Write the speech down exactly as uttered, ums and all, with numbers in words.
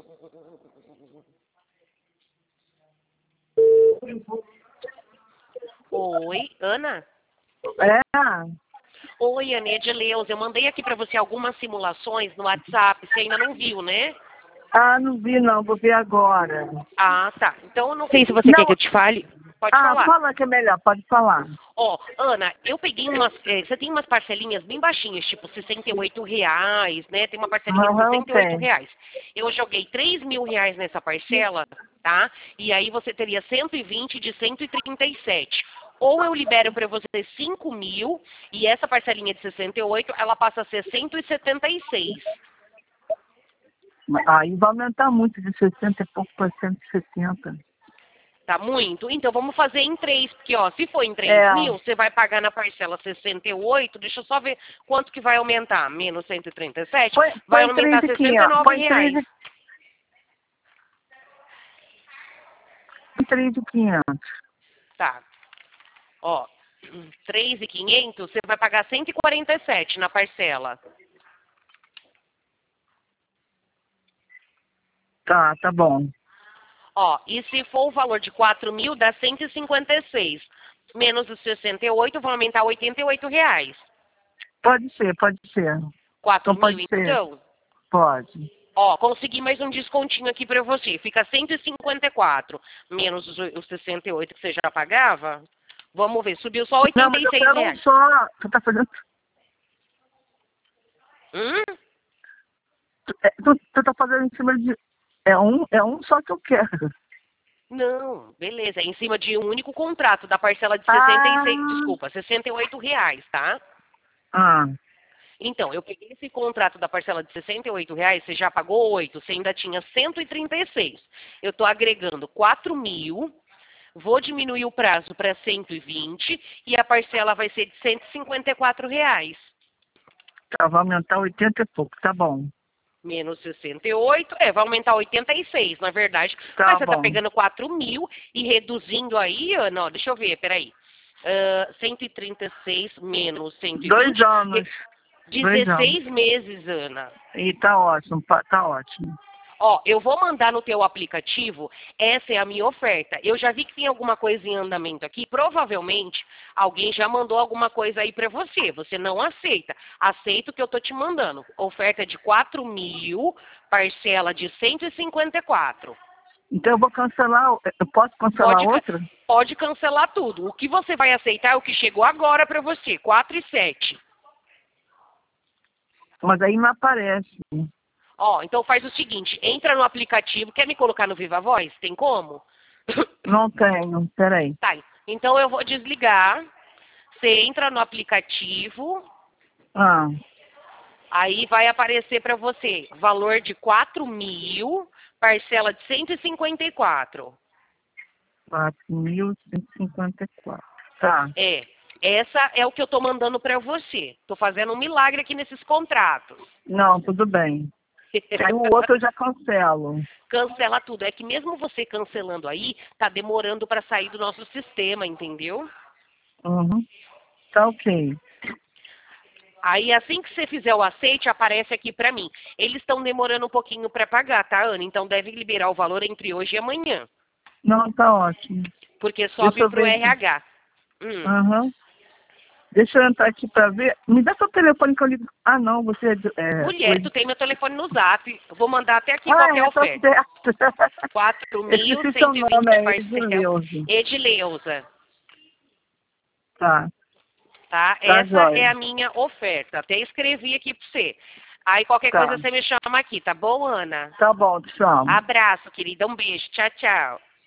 Oi, Ana? É? Oi, Ana, é Edileuza. Eu mandei aqui pra você algumas simulações no WhatsApp. Você ainda não viu, né? Ah, não vi não, vou ver agora. Ah, tá. Então eu não sei se você Não. quer que eu te fale. Pode Ah, falar. fala que é melhor, pode falar. Ó, Ana, eu peguei umas. eh, você tem umas parcelinhas bem baixinhas, tipo sessenta e oito reais, né? Tem uma parcelinha de Aham, sessenta e oito tem. reais. Eu joguei três mil reais nessa parcela, tá? E aí você teria cento e vinte de cento e trinta e sete. Ou eu libero para você cinco mil e essa parcelinha de sessenta e oito, ela passa a ser cento e setenta e seis. Aí vai aumentar muito, de sessenta e pouco para cento e setenta. Tá muito? Então vamos fazer em três, porque ó, se for em três É. mil, você vai pagar na parcela sessenta e oito, deixa eu só ver quanto que vai aumentar, menos cento e trinta e sete, Põe, vai põe aumentar três e sessenta e quinhentos. nove Põe três reais. e três e quinhentos. Tá, ó, três mil e quinhentos, você vai pagar cento e quarenta e sete na parcela. Tá, tá bom. Ó, e se for o valor de quatro mil, dá cento e cinquenta e seis. Menos os sessenta e oito, vai aumentar oitenta e oito reais. Pode ser, pode ser. quatro Então mil, pode ser. então? Pode. Ó, consegui mais um descontinho aqui pra você. Fica cento e cinquenta e quatro, menos os, os sessenta e oito que você já pagava. Vamos ver, subiu só Não, oitenta mas e eu seis quero um reais. só. Tu tá fazendo. Hum? é, Tu, tu tá fazendo em cima de. É um, é um só que eu quero. Não, beleza. É em cima de um único contrato da parcela de sessenta e seis, Ah. desculpa, sessenta e oito reais, tá? Ah. Então, eu peguei esse contrato da parcela de sessenta e oito reais, você já pagou oito, você ainda tinha cento e trinta e seis. Eu estou agregando quatro mil, vou diminuir o prazo para cento e vinte e a parcela vai ser de cento e cinquenta e quatro reais. Tá, vai aumentar oitenta e pouco, tá bom. Menos sessenta e oito, é, vai aumentar oitenta e seis, na verdade. Tá Mas você está bom. pegando quatro mil e reduzindo aí, Ana, ó, deixa eu ver, peraí. Uh, cento e trinta e seis menos cento e vinte, Dois anos. Dois anos. dezesseis meses, Ana. E tá ótimo, pa- tá ótimo. Ó, eu vou mandar no teu aplicativo, essa é a minha oferta. Eu já vi que tem alguma coisa em andamento aqui, provavelmente alguém já mandou alguma coisa aí para você. Você não aceita. Aceita o que eu tô te mandando. Oferta de quatro mil, parcela de cento e cinquenta e quatro. Então eu vou cancelar. Eu posso cancelar Pode, outra? pode cancelar tudo. O que você vai aceitar é o que chegou agora para você, quatro e sete. Mas aí não aparece. Ó, então faz o seguinte, entra no aplicativo, quer me colocar no Viva Voz? Tem como? Não tenho, peraí. Tá, então eu vou desligar. Você entra no aplicativo, Ah, aí vai aparecer para você valor de quatro mil, parcela de cento e cinquenta e quatro. quatro mil cento e cinquenta e quatro. Tá. É, essa é o que eu tô mandando para você. Tô fazendo um milagre aqui nesses contratos. Não, tudo bem. Aí o outro eu já cancelo. Cancela tudo. É que mesmo você cancelando aí, tá demorando para sair do nosso sistema, entendeu? Uhum. Tá ok. Aí assim que você fizer o aceite, aparece aqui para mim. Eles estão demorando um pouquinho para pagar, tá, Ana? Então deve liberar o valor entre hoje e amanhã. Não, tá ótimo. Porque Deixa sobe eu pro ver. R H. Hum. Aham. Deixa eu entrar aqui pra ver. Me dá seu telefone que eu ligo. Ah, não, você é. de- é Mulher, tu tem meu telefone no zap. Vou mandar até aqui ah, qualquer é, tá oferta. certo. quatro Eu mil esqueci seu cento e vinte nome, a é parcela. Edileuza. Edileuza. Tá, Tá? tá Essa é jóia. a minha oferta. Até escrevi aqui pra você. Aí qualquer Tá. coisa você me chama aqui, tá bom, Ana? Tá bom, te chamo. Abraço, querida. Um beijo. Tchau, tchau.